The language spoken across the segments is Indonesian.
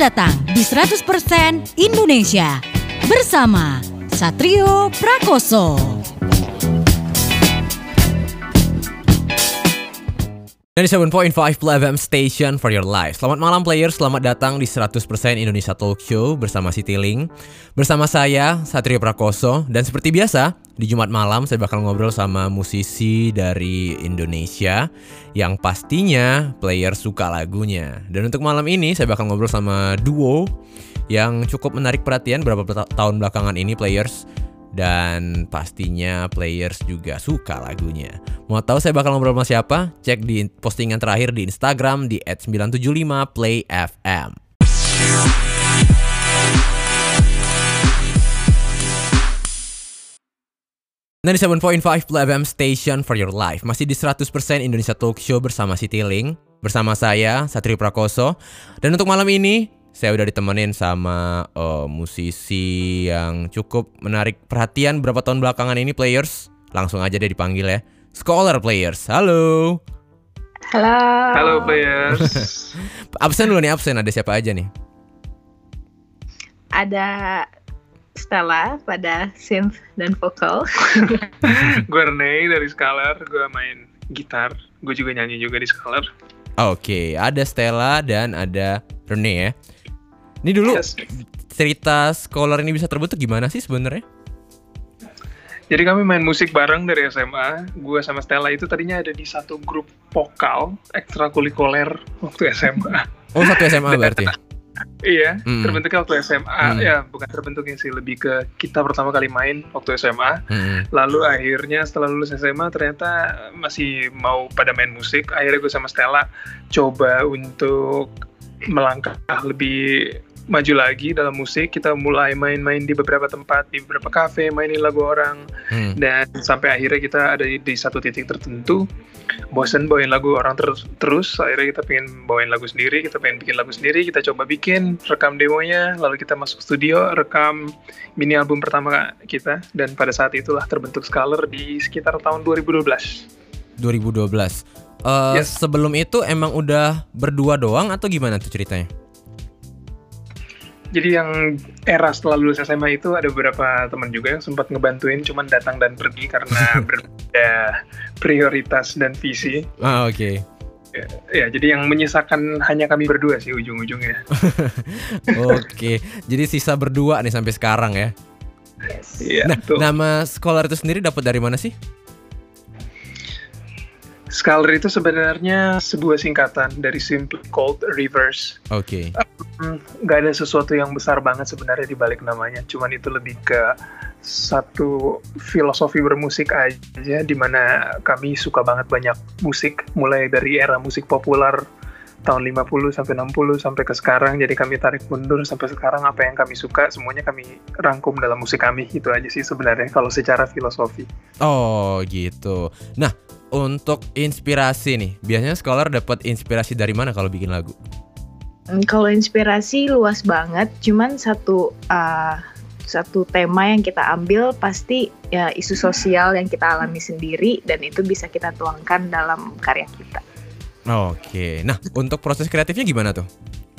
datang di 100% Indonesia bersama Satrio Prakoso. 97.5 FM Station for your life. Selamat malam players, selamat datang di 100% Indonesia Talk Show bersama Citylink. Bersama saya, Satrio Prakoso. Dan seperti biasa, di Jumat malam saya bakal ngobrol sama musisi dari Indonesia yang pastinya player suka lagunya. Dan untuk malam ini saya bakal ngobrol sama duo yang cukup menarik perhatian beberapa tahun belakangan ini players. Dan pastinya players juga suka lagunya. Mau tahu saya bakal ngobrol sama siapa? Cek di postingan terakhir di Instagram di @975playfm. Nah, di 7.5 FM Station for your life. Masih di 100% Indonesia Talk Show bersama Citylink. Bersama saya, Satrio Prakoso. Dan untuk malam ini saya udah ditemenin sama musisi yang cukup menarik perhatian beberapa tahun belakangan ini players. Langsung aja deh dipanggil ya. Scholar players, halo. Halo. Halo players. Absen dulu nih, absen. Ada siapa aja nih? Ada Stella pada synth dan vokal. Gue Rene dari Scholar, gue main gitar. Gue juga nyanyi juga di Scholar. Oke, ada Stella dan ada Rene ya. Ini dulu cerita Scholar ini bisa terbentuk gimana sih sebenarnya? Jadi kami main musik bareng dari SMA. Gue sama Stella itu tadinya ada di satu grup vokal ekstrakurikuler waktu SMA. Oh, satu SMA berarti? Iya, terbentuknya waktu SMA. Ya, bukan terbentuknya sih, lebih ke kita pertama kali main waktu SMA. Lalu akhirnya setelah lulus SMA ternyata masih mau pada main musik. Akhirnya gue sama Stella coba untuk melangkah lebih maju lagi dalam musik. Kita mulai main-main di beberapa tempat, di beberapa kafe, mainin lagu orang. Dan sampai akhirnya kita ada di satu titik tertentu, bosen bawain lagu orang terus. Akhirnya kita pengen bawain lagu sendiri, kita pengen bikin lagu sendiri. Kita coba bikin, rekam demonya, lalu kita masuk studio, rekam mini album pertama kita. Dan pada saat itulah terbentuk Scholar di sekitar tahun 2012. 2012. Yes. Sebelum itu emang udah berdua doang atau gimana tuh ceritanya? Jadi yang era setelah lulus SMA itu ada beberapa teman juga yang sempat ngebantuin, cuman datang dan pergi karena berbeda prioritas dan visi. Oke. Ya, jadi yang menyisakan hanya kami berdua sih ujung-ujungnya. Oke, jadi sisa berdua nih sampai sekarang ya. Iya. Nah, nama Scholar itu sendiri dapat dari mana sih? Scholar itu sebenarnya sebuah singkatan dari Simply Called Rivers. Oke. Gak ada sesuatu yang besar banget sebenarnya di balik namanya. Cuman itu lebih ke satu filosofi bermusik aja, dimana kami suka banget banyak musik. Mulai dari era musik populer tahun 50 sampai 60 sampai ke sekarang. Jadi kami tarik mundur sampai sekarang, apa yang kami suka semuanya kami rangkum dalam musik kami. Itu aja sih sebenarnya kalau secara filosofi. Oh gitu. Nah, untuk inspirasi nih, biasanya Scholar dapat inspirasi dari mana kalau bikin lagu? Kalau inspirasi luas banget, cuman satu tema yang kita ambil pasti ya isu sosial yang kita alami sendiri, dan itu bisa kita tuangkan dalam karya kita. Oke, nah untuk proses kreatifnya gimana tuh?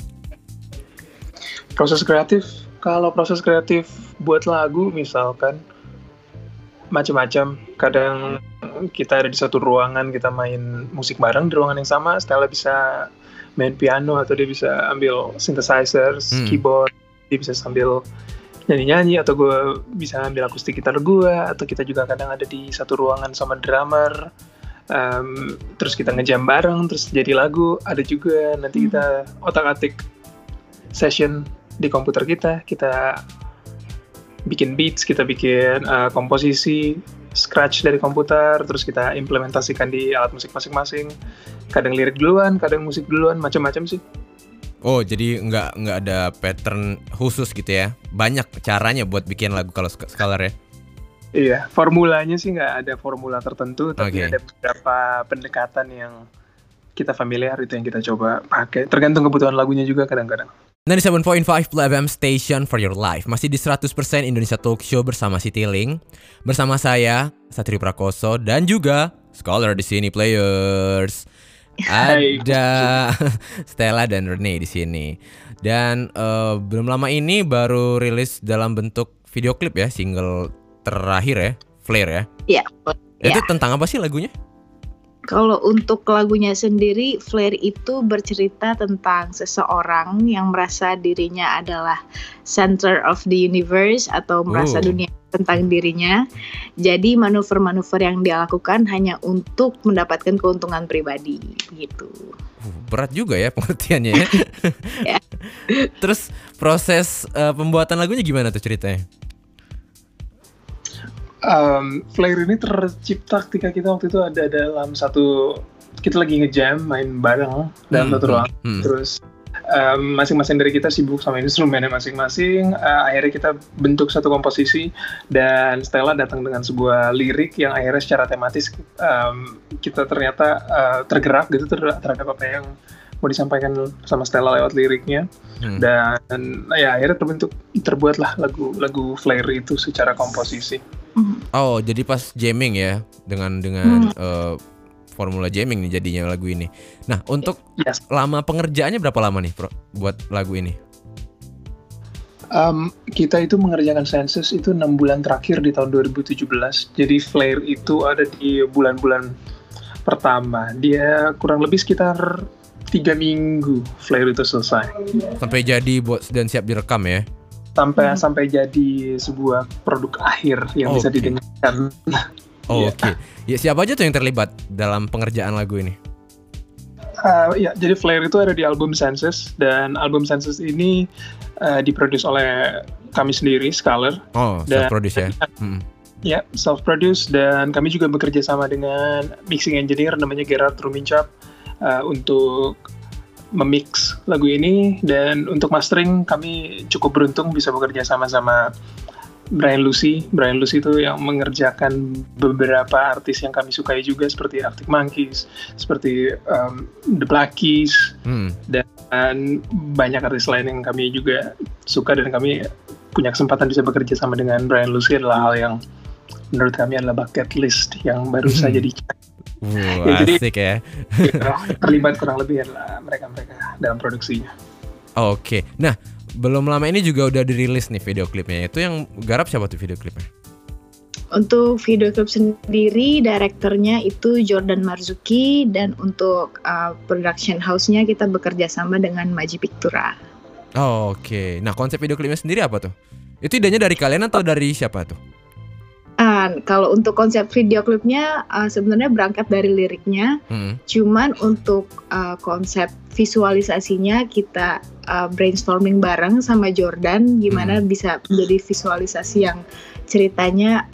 Kalau proses kreatif buat lagu misalkan macam-macam. Kadang kita ada di satu ruangan, kita main musik bareng di ruangan yang sama. Stella bisa main piano atau dia bisa ambil synthesizers, keyboard, dia bisa sambil nyanyi-nyanyi, atau gue bisa ambil akustik gitar gue, atau kita juga kadang ada di satu ruangan sama drummer. Terus kita ngejam bareng, terus jadi lagu. Ada juga nanti kita otak-atik session di komputer kita bikin beats, kita bikin komposisi, scratch dari komputer, terus kita implementasikan di alat musik masing-masing. Kadang lirik duluan, kadang musik duluan, macam-macam sih. Oh, jadi nggak ada pattern khusus gitu ya? Banyak caranya buat bikin lagu kalau Scholar ya? Iya, formulanya sih nggak ada formula tertentu, tapi ada beberapa pendekatan yang kita familiar, itu yang kita coba pakai. Tergantung kebutuhan lagunya juga kadang-kadang. 97.5 FM Station for your life. Masih di 100% Indonesia Talk Show bersama Citylink. Bersama saya, Satrio Prakoso, dan juga Scholar di sini players. Ada Stella dan Rene di sini. Dan belum lama ini baru rilis dalam bentuk video klip ya, single terakhir ya, Flare ya. Iya. Itu tentang apa sih lagunya? Kalau untuk lagunya sendiri, Flare itu bercerita tentang seseorang yang merasa dirinya adalah center of the universe atau merasa dunia tentang dirinya. Jadi manuver-manuver yang dia lakukan hanya untuk mendapatkan keuntungan pribadi, gitu. Berat juga ya pengertiannya ya. Ya. Terus proses pembuatan lagunya gimana tuh ceritanya? Flare ini tercipta ketika kita waktu itu ada dalam kita lagi ngejam main bareng dalam satu ruang. Terus masing-masing dari kita sibuk sama instrumennya masing-masing. Akhirnya kita bentuk satu komposisi dan Stella datang dengan sebuah lirik yang akhirnya secara tematis kita ternyata tergerak gitu terhadap apa yang mau disampaikan sama Stella lewat liriknya. Dan ya akhirnya terbuatlah lagu Flare itu secara komposisi. Oh, jadi pas jamming ya dengan formula jamming nih jadinya lagu ini. Nah, untuk lama pengerjaannya berapa lama nih buat lagu ini? Kita itu mengerjakan Senses itu 6 bulan terakhir di tahun 2017. Jadi Flare itu ada di bulan-bulan pertama. Dia kurang lebih sekitar 3 minggu Flare itu selesai. Sampai jadi dan siap direkam ya? Sampai jadi sebuah produk akhir yang bisa didengarkan. Oke. Ya, siapa aja tuh yang terlibat dalam pengerjaan lagu ini? Ya, jadi Flare itu ada di album Senses, dan album Senses ini diproduce oleh kami sendiri, Scholar. Self-produce ya? Ya, self-produce, dan kami juga bekerja sama dengan mixing engineer namanya Gerard Ruminchap untuk memix lagu ini, dan untuk mastering kami cukup beruntung bisa bekerja sama Brian Lucy. Brian Lucy itu yang mengerjakan beberapa artis yang kami sukai juga seperti Arctic Monkeys, seperti The Black Keys, dan banyak artis lain yang kami juga suka, dan kami punya kesempatan bisa bekerja sama dengan Brian Lucy adalah hal yang menurut kami adalah bucket list yang baru saja dicek. Asik ya. Terlibat kurang lebih adalah mereka-mereka dalam produksinya. Oke. Nah, belum lama ini juga udah dirilis nih video klipnya. Itu yang garap siapa tuh video klipnya? Untuk video klip sendiri, direkturnya itu Jordan Marzuki, dan untuk production house-nya kita bekerja sama dengan Maji Pictura. Oke. Nah, konsep video klipnya sendiri apa tuh? Itu idenya dari kalian atau dari siapa tuh? Kalau untuk konsep video klipnya sebenarnya berangkat dari liriknya, cuman untuk konsep visualisasinya kita brainstorming bareng sama Jordan gimana bisa menjadi visualisasi yang ceritanya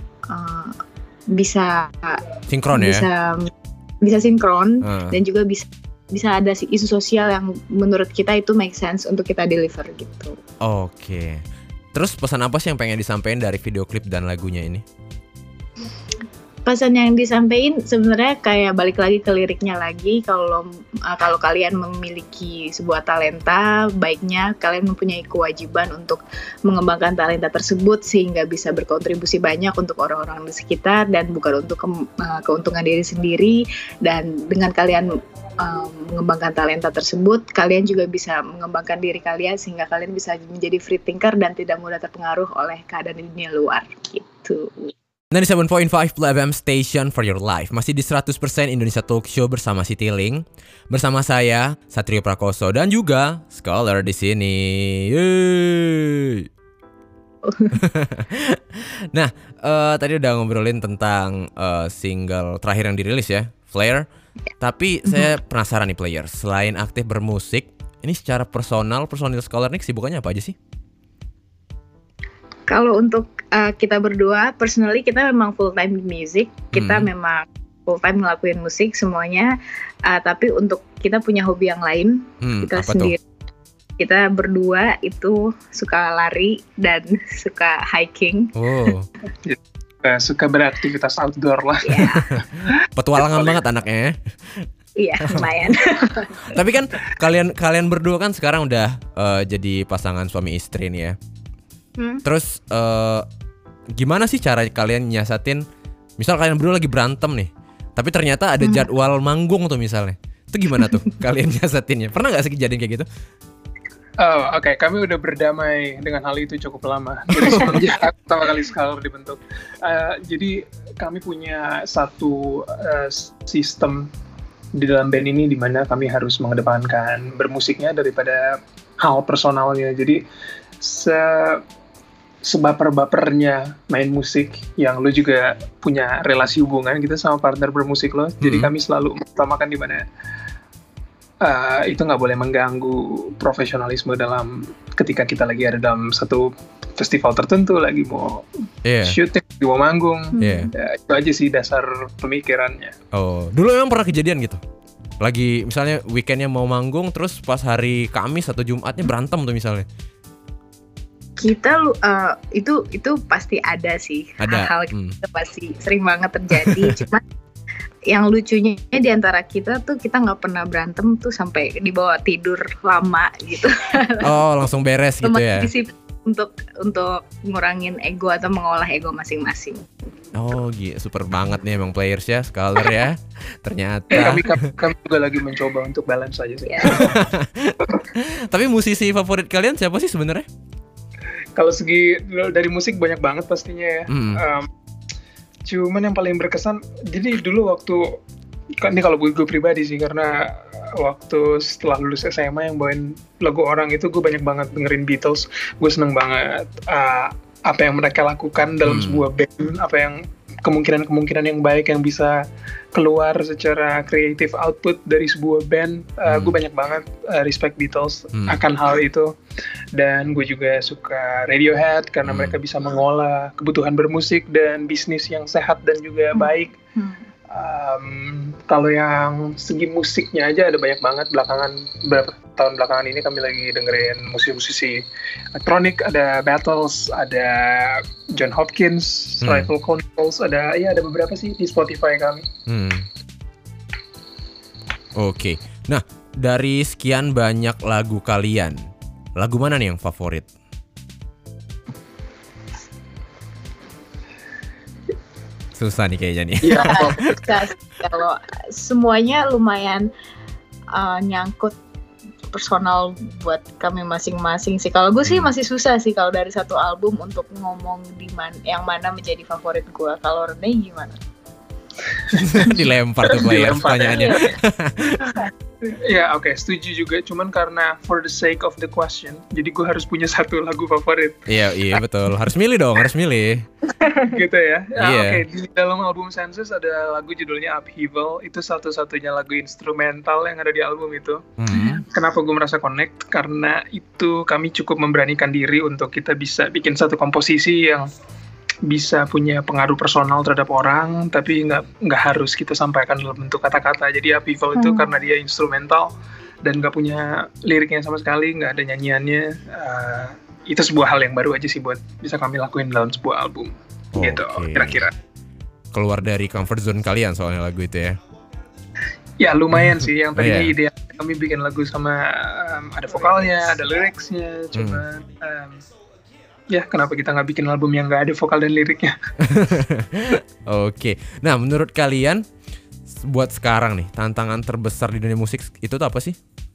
bisa sinkron bisa sinkron dan juga bisa ada isu sosial yang menurut kita itu make sense untuk kita deliver gitu. Oke. Terus pesan apa sih yang pengen disampaikan dari video klip dan lagunya ini? Pesan yang disampaikan sebenarnya kayak balik lagi ke liriknya lagi. Kalau kalian memiliki sebuah talenta, baiknya kalian mempunyai kewajiban untuk mengembangkan talenta tersebut sehingga bisa berkontribusi banyak untuk orang-orang di sekitar dan bukan untuk keuntungan diri sendiri. Dan dengan kalian mengembangkan talenta tersebut, kalian juga bisa mengembangkan diri kalian sehingga kalian bisa menjadi free thinker dan tidak mudah terpengaruh oleh keadaan di dunia luar gitu. 97.5 FM Station for your life. Masih di 100% Indonesia Talk Show bersama Siti Ling. Bersama saya Satrio Prakoso dan juga Scholar di sini. Yeay. Nah, tadi udah ngobrolin tentang single terakhir yang dirilis ya, Flare. Tapi saya penasaran nih player, selain aktif bermusik, ini secara personal Scholar nih kesibukannya apa aja sih? Kalau untuk kita berdua, personally kita memang full time di music. Kita memang full time ngelakuin musik semuanya. Tapi untuk kita punya hobi yang lain, kita sendiri. Kita berdua itu suka lari dan suka hiking. Suka beraktivitas outdoor lah. Yeah. Petualangan banget anaknya. Iya, lumayan. Tapi kan kalian berdua kan sekarang udah jadi pasangan suami istri nih ya. Terus gimana sih cara kalian nyiasatin? Misal kalian berdua lagi berantem nih, tapi ternyata ada jadwal manggung tuh misalnya. Itu gimana tuh kalian nyiasatinnya? Pernah gak sih kejadian kayak gitu? Oke. Kami udah berdamai dengan hal itu cukup lama dari semenjak pertama kali Scholar dibentuk. Jadi kami punya satu sistem di dalam band ini di mana kami harus mengedepankan bermusiknya daripada hal personalnya. Jadi sebaper-bapernya main musik yang lo juga punya relasi hubungan gitu sama partner bermusik lo. Jadi kami selalu mengutamakan di mana itu nggak boleh mengganggu profesionalisme dalam ketika kita lagi ada dalam satu festival tertentu, lagi mau syuting, lagi mau manggung. Ya, itu aja sih dasar pemikirannya. Oh, dulu emang pernah kejadian gitu? Lagi misalnya weekendnya mau manggung, terus pas hari Kamis atau Jumatnya berantem tuh misalnya? Kita itu pasti ada sih. Hal-hal itu pasti sering banget terjadi. Cuma yang lucunya di antara kita tuh kita nggak pernah berantem tuh sampai dibawa tidur lama gitu. Oh, langsung beres gitu ya? Untuk ngurangin ego atau mengolah ego masing-masing. Oh gitu, super banget nih emang players ya, Scholar ya. Ternyata kami juga lagi mencoba untuk balance aja sih. Tapi musisi favorit kalian siapa sih sebenarnya? Kalau segi dari musik banyak banget pastinya ya. Cuman yang paling berkesan, jadi dulu waktu, ini kalau gue pribadi sih, karena waktu setelah lulus SMA yang bawain lagu Orang itu gue banyak banget dengerin Beatles. Gue seneng banget apa yang mereka lakukan dalam sebuah band, apa yang kemungkinan yang baik yang bisa keluar secara creative output dari sebuah band. Gue banyak banget respect Beatles akan hal itu. Dan gue juga suka Radiohead karena mereka bisa mengolah kebutuhan bermusik dan bisnis yang sehat dan juga baik. Kalau yang segi musiknya aja ada banyak banget. Beberapa tahun belakangan ini kami lagi dengerin musisi-musisi elektronik. Ada Battles, ada John Hopkins, Rifle Controls, ada beberapa sih di Spotify kami. Oke. Nah, dari sekian banyak lagu kalian, lagu mana nih yang favorit? Susah nih kayaknya nih. Iya, kalau semuanya lumayan nyangkut personal buat kami masing-masing sih. Kalau gue sih masih susah sih kalau dari satu album untuk ngomong yang mana menjadi favorit gue. Kalau Rene gimana? Dilempar tuh player pertanyaannya. Ya oke, setuju juga. Cuman karena for the sake of the question, jadi gue harus punya satu lagu favorit. Iya betul. Harus milih dong, harus milih. Gitu ya. Oke, di dalam album Senses ada lagu judulnya Upheaval. Itu satu-satunya lagu instrumental yang ada di album itu. Kenapa gue merasa connect? Karena itu kami cukup memberanikan diri untuk kita bisa bikin satu komposisi yang bisa punya pengaruh personal terhadap orang, tapi nggak harus kita sampaikan dalam bentuk kata-kata. Jadi Upheaval itu karena dia instrumental dan nggak punya liriknya sama sekali, nggak ada nyanyiannya. Itu sebuah hal yang baru aja sih buat bisa kami lakuin dalam sebuah album. Gitu kira-kira. Keluar dari comfort zone kalian soalnya lagu itu ya? Ya lumayan sih. Yang tadinya ide kami bikin lagu sama ada vokalnya, ada liriknya, cuman ya kenapa kita nggak bikin album yang nggak ada vokal dan liriknya? Oke. Nah menurut kalian buat sekarang nih tantangan terbesar di dunia musik itu tuh apa sih?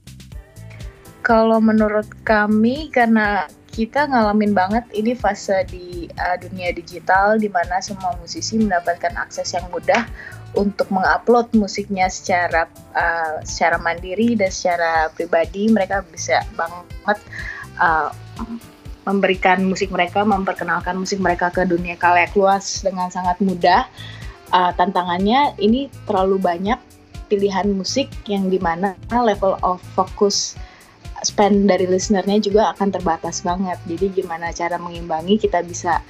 Kalau menurut kami, karena kita ngalamin banget ini fase di dunia digital di mana semua musisi mendapatkan akses yang mudah untuk mengupload musiknya secara mandiri dan secara pribadi. Mereka bisa banget memberikan musik mereka, memperkenalkan musik mereka ke dunia khalayak luas dengan sangat mudah. Tantangannya ini terlalu banyak pilihan musik yang dimana level of focus span dari listenernya juga akan terbatas banget. Jadi gimana cara mengimbangi kita bisa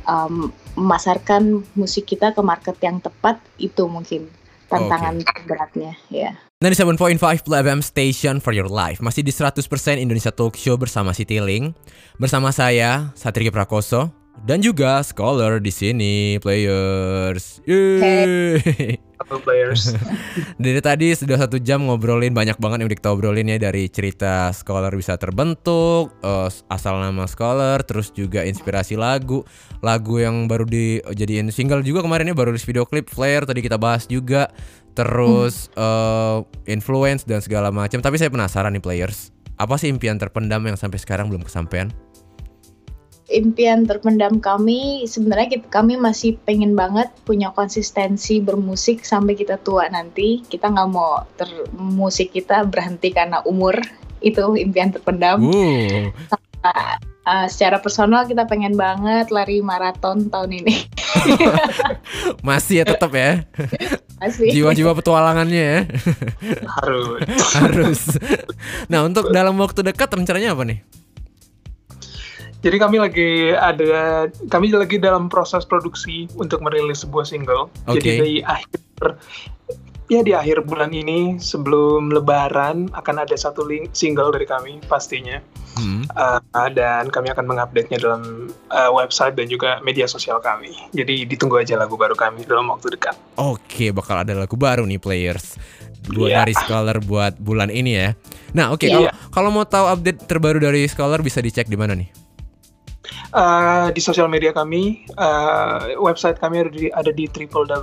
memasarkan musik kita ke market yang tepat, itu mungkin tantangan beratnya ya. 97.5 FM Station for your life. Masih di 100% Indonesia Talk Show bersama Citylink. Bersama saya Satrio Prakoso dan juga Scholar di sini, players. Yeay. Halo players. Dari tadi sudah 1 jam ngobrolin, banyak banget yang kita obrolin ya, dari cerita Scholar bisa terbentuk, asal nama Scholar, terus juga inspirasi lagu yang baru dijadiin single juga kemarin ya, baru di video klip Flare tadi kita bahas juga. Terus influence dan segala macam. Tapi saya penasaran nih players, Apa sih impian terpendam yang sampai sekarang belum kesampaian? Impian terpendam kami sebenarnya kami masih pengen banget punya konsistensi bermusik sampai kita tua nanti. Kita nggak mau musik kita berhenti karena umur. Itu impian terpendam. Secara personal kita pengen banget lari maraton tahun ini. Masih ya tetap ya. Masih. Jiwa-jiwa petualangannya ya. Harus. Nah, untuk dalam waktu dekat rencananya apa nih? Jadi kami lagi dalam proses produksi untuk merilis sebuah single. Jadi di akhir bulan ini sebelum Lebaran akan ada satu single dari kami pastinya. Dan kami akan mengupdate-nya dalam website dan juga media sosial kami. Jadi ditunggu aja lagu baru kami dalam waktu dekat. Oke, bakal ada lagu baru nih players. Dari Scholar buat bulan ini ya. Nah, kalau mau tahu update terbaru dari Scholar bisa dicek di mana nih? Di sosial media kami, website kami ada di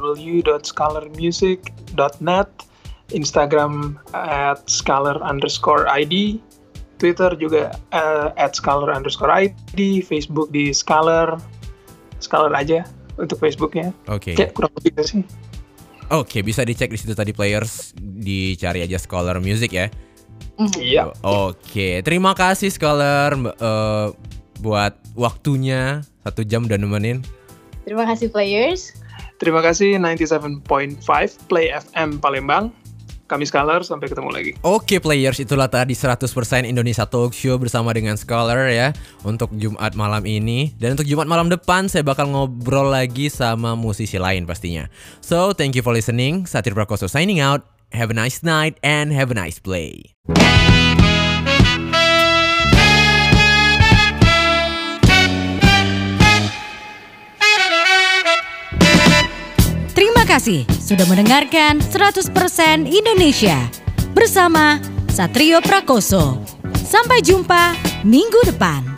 www.scholarmusic.net, Instagram @scholar_id, Twitter juga @scholar_id, Facebook di Scholar aja untuk Facebooknya. Kayak kurang lebih sih. Oke, bisa dicek di situ tadi players, dicari aja Scholar Music ya. Iya. Oke, terima kasih Scholar buat waktunya 1 jam udah nemenin. Terima kasih players. Terima kasih 97.5 Play FM Palembang. Kami Scholar, sampai ketemu lagi. Oke players, itulah tadi 100% Indonesia Talk Show bersama dengan Scholar ya untuk Jumat malam ini. Dan untuk Jumat malam depan saya bakal ngobrol lagi sama musisi lain pastinya. So, thank you for listening. Satir Prakoso signing out. Have a nice night and have a nice play. Terima kasih sudah mendengarkan 100% Indonesia bersama Satrio Prakoso. Sampai jumpa minggu depan.